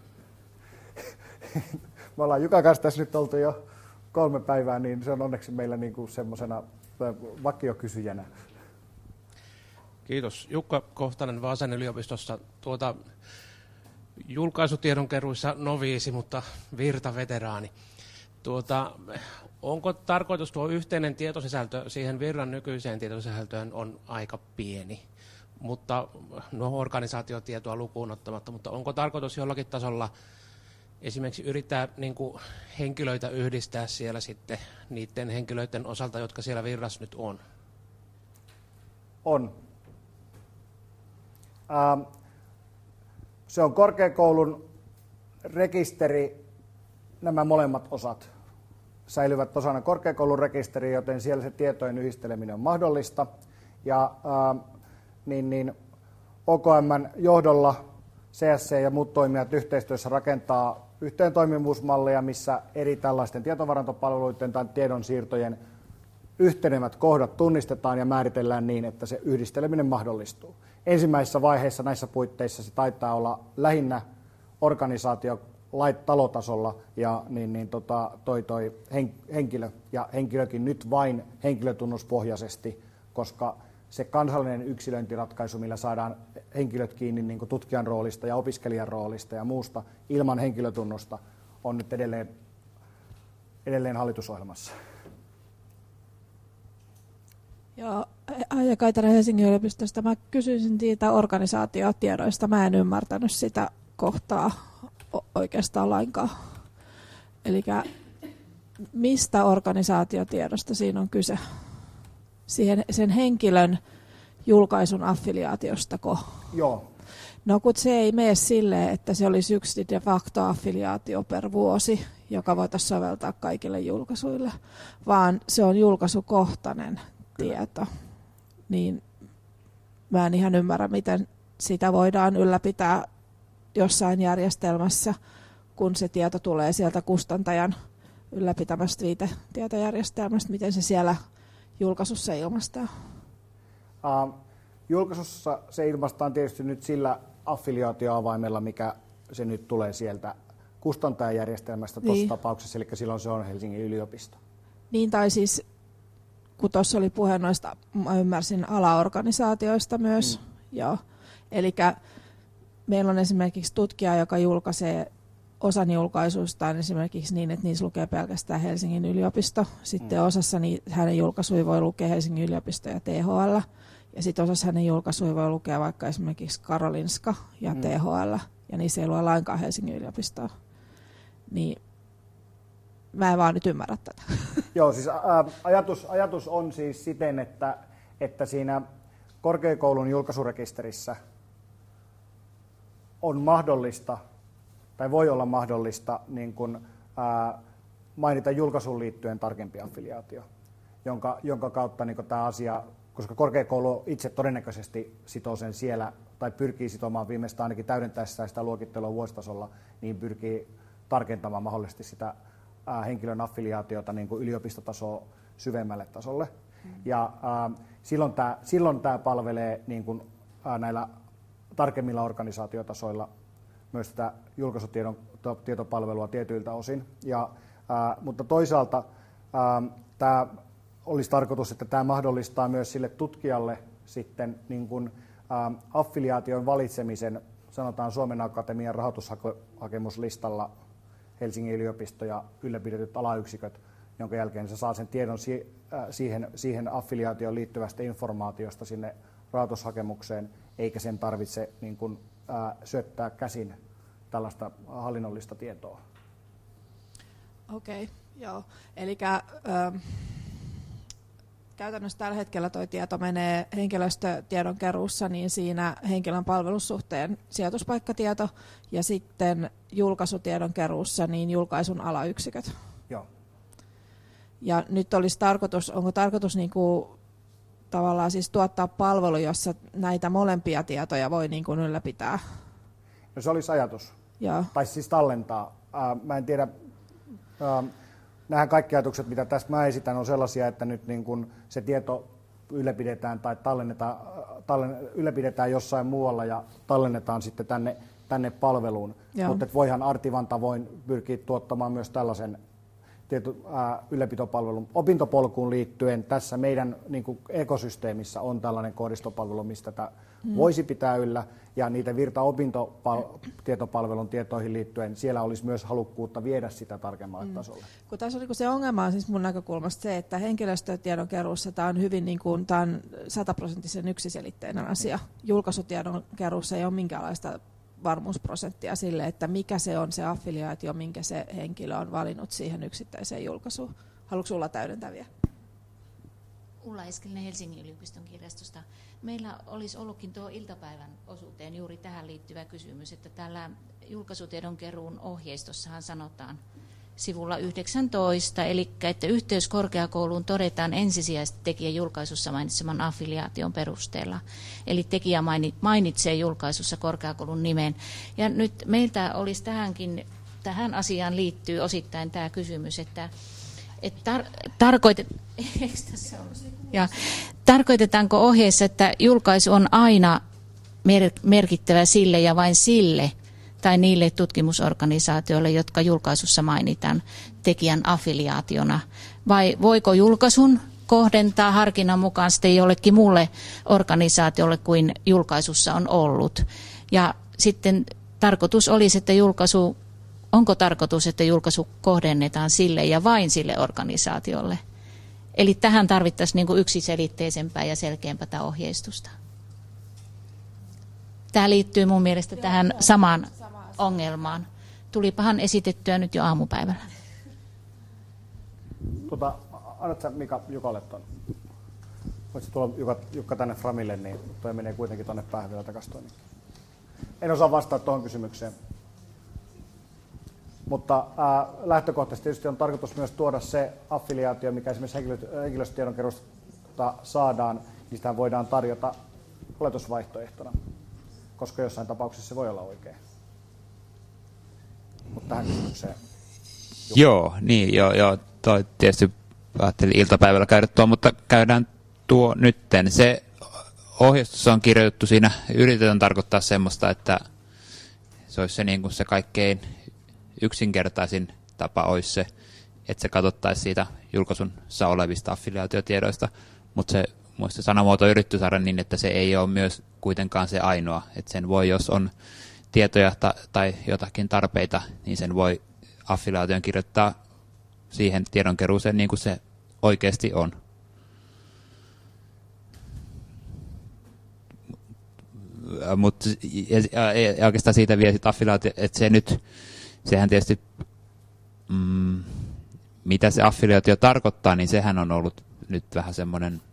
Me ollaan Jukan kanssa tässä nyt oltu jo 3 päivää, niin se on onneksi meillä niinku semmoisena vakiokysyjänä. Kiitos. Jukka Kohtanen Vaasan yliopistossa. Julkaisutiedonkeruissa noviisi, mutta virtaveteraani. Onko tarkoitus tuo yhteinen tietosisältö siihen virran nykyiseen tietosisältöön on aika pieni, mutta organisaatiotietoa lukuun ottamatta, mutta onko tarkoitus jollakin tasolla esimerkiksi yrittää niin kuin henkilöitä yhdistää siellä sitten niiden henkilöiden osalta, jotka siellä virrassa nyt on? On. Se on korkeakoulun rekisteri, nämä molemmat osat säilyvät osana korkeakoulun rekisteriä, joten siellä se tietojen yhdisteleminen on mahdollista. Ja OKM:n johdolla CSC ja muut toimijat yhteistyössä rakentaa yhteentoimivuusmalleja, missä eri tällaisten tietovarantopalveluiden tai tiedonsiirtojen yhtenevät kohdat tunnistetaan ja määritellään niin, että se yhdisteleminen mahdollistuu. Ensimmäisessä vaiheessa näissä puitteissa se taitaa olla lähinnä organisaatio talotasolla ja henkilö, ja henkilökin nyt vain henkilötunnuspohjaisesti, koska se kansallinen yksilöintiratkaisu, millä saadaan henkilöt kiinni niin kuin tutkijan roolista ja opiskelijan roolista ja muusta ilman henkilötunnusta, on nyt edelleen hallitusohjelmassa. Joo, Aija Kaitanen Helsingin yliopistosta. Mä kysyisin siitä organisaatiotiedoista. Mä en ymmärtänyt sitä kohtaa oikeastaan lainkaan. Eli mistä organisaatiotiedosta siinä on kyse? Sen henkilön julkaisun affiliaatiostako? Joo. No kun se ei mene silleen, että se olisi yksi de facto affiliaatio per vuosi, joka voitaisiin soveltaa kaikille julkaisuille, vaan se on julkaisukohtainen tieto. Niin mä en ihan ymmärrä, miten sitä voidaan ylläpitää jossain järjestelmässä, kun se tieto tulee sieltä kustantajan ylläpitämästä viitetietojärjestelmästä, miten se siellä julkaisussa ilmaistaan? Julkaisussa se ilmaistaan tietysti nyt sillä affiliaatioavaimella, mikä se nyt tulee sieltä kustantajajärjestelmästä tuossa tapauksessa, eli silloin se on Helsingin yliopisto. Niin, tai siis kun tuossa oli puhe noista, mä ymmärsin, alaorganisaatioista myös. Joo. Eli meillä on esimerkiksi tutkija, joka julkaisee osan julkaisuistaan esimerkiksi niin, että niissä lukee pelkästään Helsingin yliopisto. Sitten osassa hänen julkaisuja voi lukea Helsingin yliopisto ja THL. Ja sitten osassa hänen julkaisuja voi lukea vaikka esimerkiksi Karolinska ja THL. Ja niissä ei lue lainkaan Helsingin yliopistoa. Niin mä en vaan nyt ymmärrä tätä. Joo, siis ajatus on siis siten, että siinä korkeakoulun julkaisurekisterissä on mahdollista, tai voi olla mahdollista, niin kun, mainita julkaisuun liittyen tarkempi affiliaatio, jonka kautta niin tämä asia, koska korkeakoulu itse todennäköisesti sitoo sen siellä, tai pyrkii sitomaan viimeistään ainakin täydentäessään sitä luokittelua vuositasolla, niin pyrkii tarkentamaan mahdollisesti sitä henkilön affiliaatiota niin kuin yliopistotasoa syvemmälle tasolle. Ja silloin tämä palvelee niin kuin, näillä tarkemmilla organisaatiotasoilla myös tätä julkaisutietopalvelua tietyiltä osin. Mutta toisaalta tämä olisi tarkoitus, että tämä mahdollistaa myös sille tutkijalle sitten niin kuin, affiliaation valitsemisen, sanotaan Suomen Akatemian rahoitushakemuslistalla Helsingin yliopisto ja ylläpidetyt alayksiköt, jonka jälkeen se saa sen tiedon siihen affiliaatioon liittyvästä informaatiosta sinne rahoitushakemukseen, eikä sen tarvitse niin kuin, syöttää käsin tällaista hallinnollista tietoa. Okei, joo. Eli käytännössä tällä hetkellä tuo tieto menee henkilöstötiedon keruussa, niin siinä henkilön palvelussuhteen sijoituspaikkatieto ja sitten julkaisutiedon keruussa niin julkaisun alayksiköt. Joo. Ja nyt olisi onko tarkoitus niin kuin tavallaan siis tuottaa palvelu, jossa näitä molempia tietoja voi niin kuin ylläpitää? No se olisi ajatus. Joo. Tai siis tallentaa. Mä en tiedä, nämä kaikki ajatukset, mitä tässä mä esitän, on sellaisia, että nyt niin kun se tieto ylläpidetään tai ylläpidetään jossain muualla ja tallennetaan sitten tänne palveluun. Mutta voihan Artivan tavoin pyrkiä tuottamaan myös tällaisen ylläpitopalvelun. Opintopolkuun liittyen tässä meidän niin kuin ekosysteemissä on tällainen koodistopalvelu, mistä tätä voisi pitää yllä, ja niitä virta-opintotietopalvelun tietoihin liittyen siellä olisi myös halukkuutta viedä sitä tarkemmalle tasolle. Kun tässä on, niin se ongelma on siis mun näkökulmasta se, että henkilöstötiedon keruussa tämä on hyvin niin kuin, tämä on 100% yksiselitteinen asia. Julkaisutiedon keruussa ei ole minkäänlaista varmuusprosenttia sille, että mikä se on se affiliaatio, minkä se henkilö on valinnut siihen yksittäiseen julkaisuun. Haluatko Ulla täydentää vielä? Ulla Eskelinen Helsingin yliopiston kirjastosta. Meillä olisi ollutkin tuo iltapäivän osuuteen juuri tähän liittyvä kysymys, että täällä julkaisutiedon keruun ohjeistossahan sanotaan sivulla 19, eli että yhteys korkeakouluun todetaan ensisijaisesti tekijän julkaisussa mainitseman affiliaation perusteella. Eli tekijä mainitsee julkaisussa korkeakoulun nimen. Ja nyt meiltä olisi tähän asiaan liittyy osittain tämä kysymys, että tarkoitetaanko ohjeessa, että julkaisu on aina merkittävä sille ja vain sille tai niille tutkimusorganisaatioille, jotka julkaisussa mainitaan tekijän affiliaationa, vai voiko julkaisun kohdentaa harkinnan mukaan sitten jollekin muulle organisaatiolle kuin julkaisussa on ollut. Ja sitten tarkoitus olisi, että onko tarkoitus, että julkaisu kohdennetaan sille ja vain sille organisaatiolle. Eli tähän tarvittaisiin niin kuin yksiselitteisempää ja selkeämpää ohjeistusta. Tämä liittyy mun mielestä tähän samaan ongelmaan. Tulipahan esitettyä nyt jo aamupäivällä. Annatko Mika Jukalle tuon? Voitko tulla Jukka tänne Framille, niin toi menee kuitenkin tuonne päähän vielä takaisin. En osaa vastata tuohon kysymykseen. Mutta lähtökohtaisesti tietysti on tarkoitus myös tuoda se affiliaatio, mikä esimerkiksi henkilöstötiedon keruusta saadaan, niin sitä voidaan tarjota oletusvaihtoehtona, koska jossain tapauksessa se voi olla oikein. Mutta tähän kysymykseen. Joo, toi tietysti ajattelin iltapäivällä käydä tuo, mutta käydään tuo nytten. Se ohjeistus on kirjoitettu siinä, yritetään tarkoittaa semmoista, että se olisi se, niin kuin se kaikkein yksinkertaisin tapa olisi se, että se katsottaisiin siitä julkaisussa olevista affiliaatiotiedoista, mutta se muista sanamuoto on yritetty saada niin, että se ei ole myös kuitenkaan se ainoa. Että sen voi, jos on tietoja tai jotakin tarpeita, niin sen voi affiliaation kirjoittaa siihen tiedonkeruuseen niin kuin se oikeasti on. Mutta oikeastaan siitä vielä sitten affiliaatio, että sehän tietysti, mitä se affiliaatio tarkoittaa, niin sehän on ollut nyt vähän semmoinen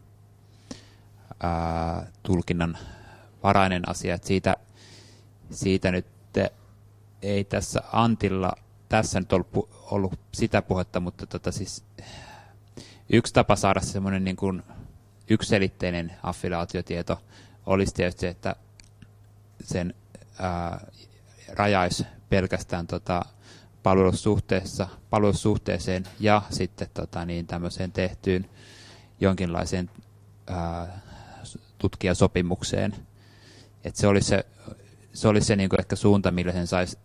tulkinnan varainen asia, että siitä nyt ei tässä Antilla tässä nyt ollut sitä puhetta, mutta siis yksi tapa saada semmoinen niin kuin yksiselitteinen affiliaatiotieto olisi tietysti se, että sen rajaisi pelkästään palvelussuhteeseen ja sitten tämmöiseen tehtyyn jonkinlaiseen tutkijasopimukseen. Että se olisi se niin kuin ehkä suunta, millä sen saisi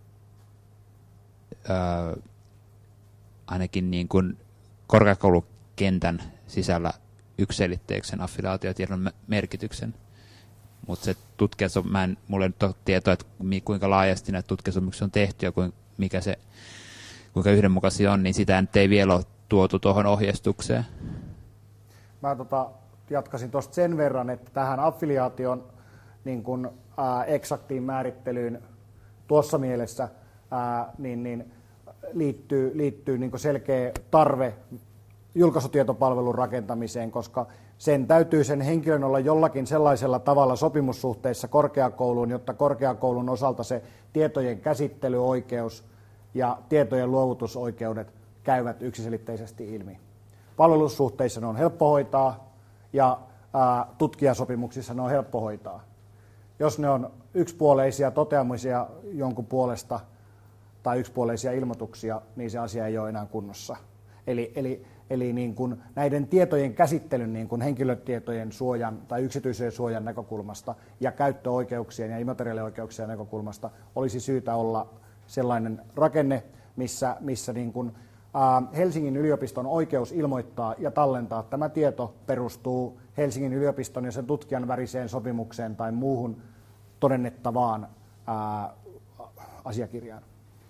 ainakin niin kuin korkeakoulukentän sisällä yksiselitteisen affiliaatiotiedon merkityksen. Mutta se mulla ei nyt ole tietoa, että kuinka laajasti näitä tutkijasopimuksia on tehty ja kuinka yhdenmukaisia on, niin sitä nyt ei vielä ole tuotu tuohon ohjeistukseen. Mä jatkasin tuosta sen verran, että tähän affiliaation niin kun, eksaktiin määrittelyyn tuossa mielessä niin liittyy niin kun selkeä tarve julkaisutietopalvelun rakentamiseen, koska sen täytyy sen henkilön olla jollakin sellaisella tavalla sopimussuhteissa korkeakouluun, jotta korkeakoulun osalta se tietojen käsittelyoikeus ja tietojen luovutusoikeudet käyvät yksiselitteisesti ilmi. Palvelussuhteissa ne on helppo hoitaa ja tutkijasopimuksissa ne on helppo hoitaa. Jos ne on yksipuoleisia toteamisia jonkun puolesta tai yksipuoleisia ilmoituksia, niin se asia ei ole enää kunnossa. Eli niin kuin näiden tietojen käsittelyn niin kuin henkilötietojen suojan tai yksityisyyden suojan näkökulmasta ja käyttöoikeuksien ja immateriaalioikeuksien näkökulmasta olisi syytä olla sellainen rakenne, missä niin kuin, Helsingin yliopiston oikeus ilmoittaa ja tallentaa tämä tieto perustuu Helsingin yliopiston ja sen tutkijan väliseen sopimukseen tai muuhun todennettavaan asiakirjaan.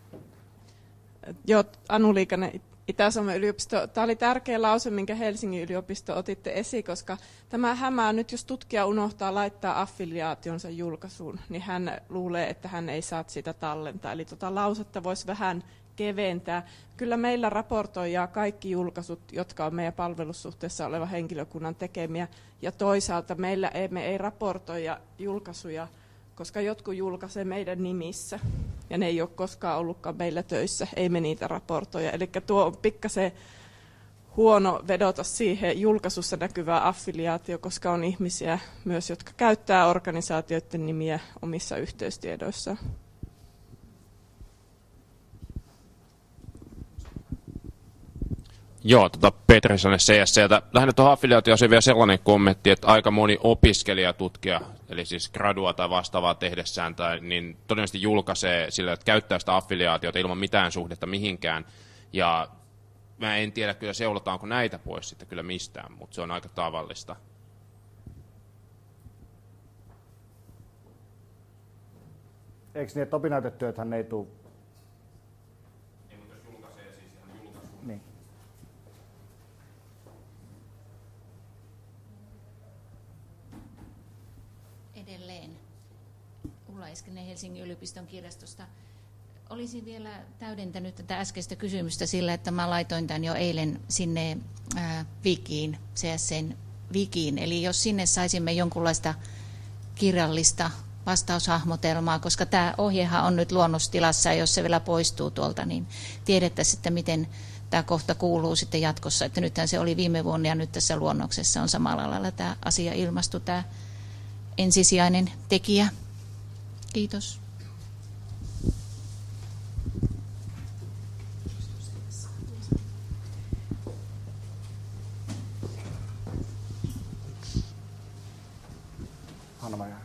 Joo, Anu Liikanen, Itä-Suomen yliopisto. Tämä oli tärkeä lause, minkä Helsingin yliopisto otitte esiin, koska tämä hämää nyt, jos tutkija unohtaa laittaa affiliaationsa julkaisuun, niin hän luulee, että hän ei saa sitä tallentaa. Eli lausetta voisi vähän keventää. Kyllä meillä raportoidaan kaikki julkaisut, jotka on meidän palvelussuhteessa oleva henkilökunnan tekemiä, ja toisaalta me ei raportoida julkaisuja, koska jotkut julkaisee meidän nimissä, ja ne ei ole koskaan ollutkaan meillä töissä, ei me niitä raportoja. Eli tuo on pikkasen huono vedota siihen julkaisussa näkyvää affiliaatio, koska on ihmisiä myös, jotka käyttää organisaatioiden nimiä omissa yhteystiedoissaan. Joo, Petri Sanen CSC:ltä. Lähinnä tuohon affiliaatioon vielä sellainen kommentti, että aika moni opiskelijatutkija, eli siis gradua tai vastaavaa tehdessään, niin todennäköisesti julkaisee sillä, että käyttää sitä affiliaatiota ilman mitään suhdetta mihinkään. Ja mä en tiedä kyllä seulotaanko näitä pois sitten kyllä mistään, mutta se on aika tavallista. Eikö niin, että opinnäytetyöthän ei tule? Ei, mutta jos julkaisee siis ihan julkaisuun. Niin. Edelleen Ulla Eskinen Helsingin yliopiston kirjastosta. Olisin vielä täydentänyt tätä äskeistä kysymystä sillä, että mä laitoin tämän jo eilen sinne Wikiin, CSC:n Wikiin. Eli jos sinne saisimme jonkunlaista kirjallista vastaushahmotelmaa, koska tämä ohjehan on nyt luonnostilassa, ja jos se vielä poistuu tuolta, niin tiedettäisiin, että miten tämä kohta kuuluu sitten jatkossa. Että nythän se oli viime vuonna, ja nyt tässä luonnoksessa on samalla lailla tämä asia ilmastu, tämä ensisijainen tekijä. Kiitos. Hanna-Maja.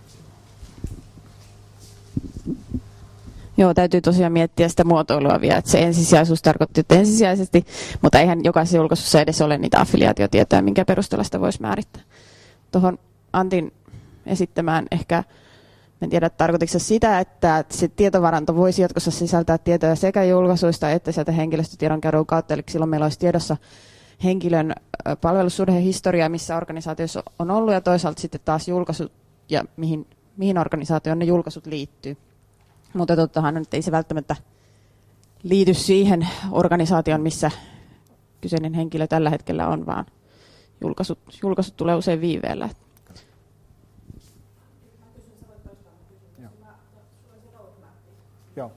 Joo, täytyy tosiaan miettiä sitä muotoilua vielä, että se ensisijaisuus tarkoitti, että ensisijaisesti, mutta eihän jokaisessa julkaisussa edes ole niitä affiliaatiotietoja, minkä perusteella sitä voisi määrittää. Tuohon Antin esittämään ehkä, en tiedä tarkoitiko se sitä, että se tietovaranto voisi jatkossa sisältää tietoja sekä julkaisuista että sieltä henkilöstötiedon keruun kautta, eli silloin meillä olisi tiedossa henkilön palvelussuhdehistoria, missä organisaatiossa on ollut, ja toisaalta sitten taas julkaisut ja mihin organisaatioon ne julkaisut liittyy. Mutta tottahan nyt ei se välttämättä liity siihen organisaatioon, missä kyseinen henkilö tällä hetkellä on, vaan julkaisut tulee usein viiveellä. Joo.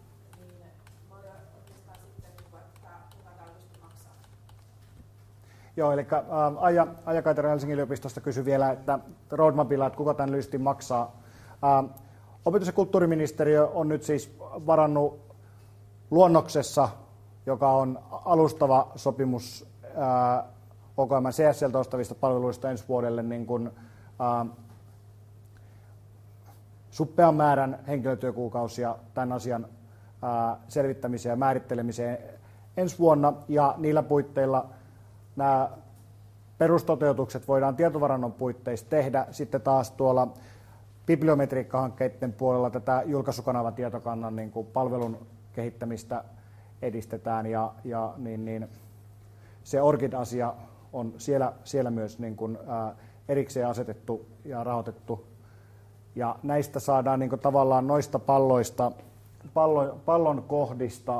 Joo, eli Aija Kaitera Helsingin yliopistosta kysyi vielä, että roadmapilla, että kuka tämän lystin maksaa. Opetus- ja kulttuuriministeriö on nyt siis varannut luonnoksessa, joka on alustava sopimus OKM CSL:tä ostavista palveluista ensi vuodelle, niin kuin, suppean määrän henkilötyökuukausia tämän asian selvittämiseen ja määrittelemiseen ensi vuonna, ja niillä puitteilla nämä perustoteutukset voidaan tietovarannon puitteissa tehdä. Sitten taas tuolla bibliometriikkahankkeiden puolella tätä julkaisukanavatietokannan niin kuin palvelun kehittämistä edistetään, ja se ORCID-asia on siellä myös niin kuin, erikseen asetettu ja rahoitettu. Ja näistä saadaan niin kuin, tavallaan noista pallon kohdista,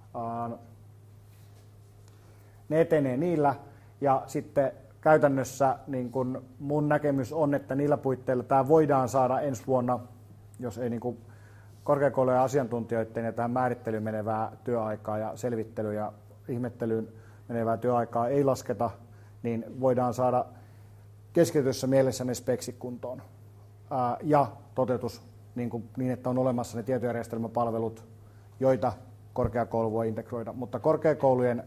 ne etenee niillä, ja sitten käytännössä niin kun mun näkemys on, että niillä puitteilla tämä voidaan saada ensi vuonna, jos ei niin kun korkeakoulujen asiantuntijoiden ja tähän määrittelyyn menevää työaikaa ja selvittelyn ja ihmettelyyn menevää työaikaa ei lasketa, niin voidaan saada keskityssä mielessä ne speksit kuntoon. Ja toteutus niin, että on olemassa ne tietojärjestelmäpalvelut, joita korkeakoulu voi integroida, mutta korkeakoulujen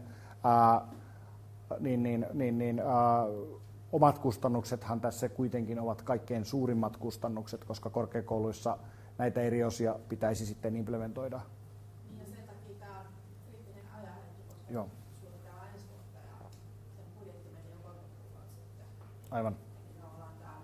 omat kustannuksethan tässä kuitenkin ovat kaikkein suurimmat kustannukset, koska korkeakouluissa näitä eri osia pitäisi sitten implementoida. Ja sen takia tämä on kriittinen ajanhetki, koska Joo. suunnitellaan ensi vuotta ja sen budjetti meni jo 3 kuukautta sitten. Aivan. Niin ollaan täällä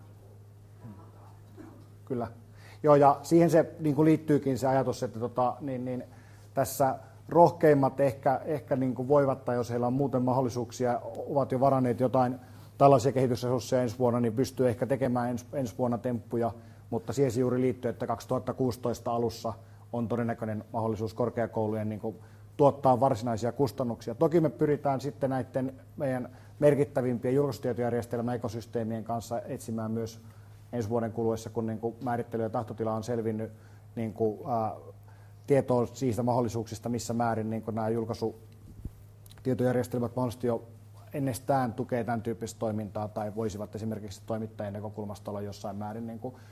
Kyllä. Joo, ja siihen se niin kuin liittyykin se ajatus, että tässä rohkeimmat ehkä niin kuin voivat, tai jos heillä on muuten mahdollisuuksia, ovat jo varanneet jotain tällaisia kehitysresursseja ensi vuonna, niin pystyy ehkä tekemään ensi vuonna temppuja, mutta siihen se juuri liittyy, että 2016 alussa on todennäköinen mahdollisuus korkeakoulujen niin kuin tuottaa varsinaisia kustannuksia. Toki me pyritään sitten näiden meidän merkittävimpien julkaisutietojärjestelmän ekosysteemien kanssa etsimään myös ensi vuoden kuluessa, kun niin kuin määrittely ja tahtotila on selvinnyt, niin kuin, tietoa siitä mahdollisuuksista, missä määrin niin nämä julkaisutietojärjestelmät mahdollisesti jo ennestään tukee tämän tyyppistä toimintaa, tai voisivat esimerkiksi toimittajien näkökulmasta olla jossain määrin niin kuin,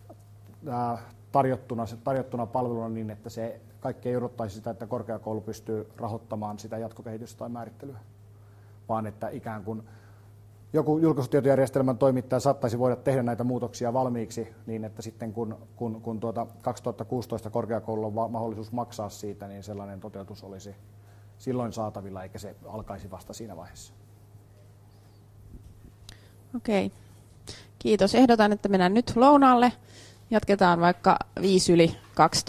tarjottuna palveluna niin, että se kaikki ei odottaisi sitä, että korkeakoulu pystyy rahoittamaan sitä jatkokehitystä tai määrittelyä, vaan että ikään kuin joku julkaisutietojärjestelmän toimittaja saattaisi voida tehdä näitä muutoksia valmiiksi niin, että sitten kun 2016 korkeakoululla on mahdollisuus maksaa siitä, niin sellainen toteutus olisi silloin saatavilla, eikä se alkaisi vasta siinä vaiheessa. Okei. Kiitos. Ehdotan, että mennään nyt lounaalle. Jatketaan vaikka 5 yli 12.